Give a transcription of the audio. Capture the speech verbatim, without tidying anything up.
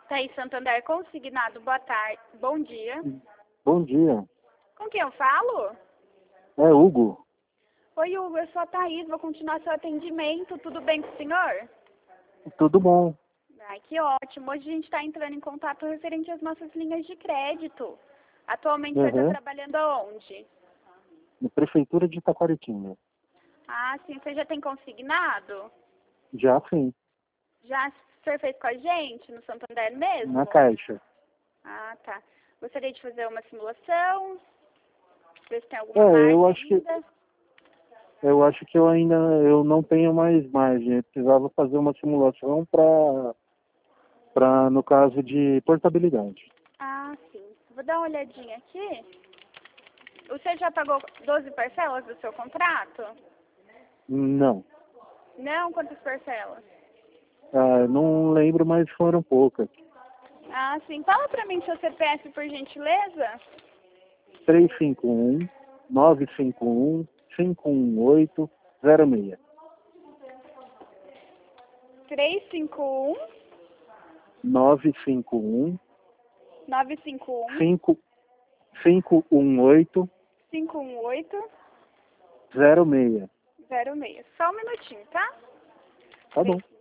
Thaís Santander Consignado, boa tarde. Bom dia. Bom dia. Com quem eu falo? É Hugo. Oi, Hugo, eu sou a Thaís, vou continuar seu atendimento. Tudo bem com o senhor? Tudo bom? Ai, que ótimo. Hoje a gente está entrando em contato referente às nossas linhas de crédito. Atualmente você está Uhum. trabalhando aonde? Na Prefeitura de Itaquaritinga. Ah, sim. Você já tem consignado? Já sim. Já o senhor fez com a gente, no Santander mesmo? Na Caixa. Ah, tá. Gostaria de fazer uma simulação, ver se tem alguma É, margem eu acho que ainda. eu acho que eu ainda eu não tenho mais margem. Eu precisava fazer uma simulação para para no caso de portabilidade. Ah, sim. Vou dar uma olhadinha aqui. Você já pagou doze parcelas do seu contrato? Não. Não? Quantas parcelas? Ah, não lembro, mas foram poucas. Ah, sim. Fala pra mim seu C P F, por gentileza. três cinco um, nove cinco um, cinco um oito, zero seis. três cinco um, nove cinco um, nove cinco um, cinco cinco um oito, cinco um oito, zero seis. zero seis. Só um minutinho, tá? Tá bom.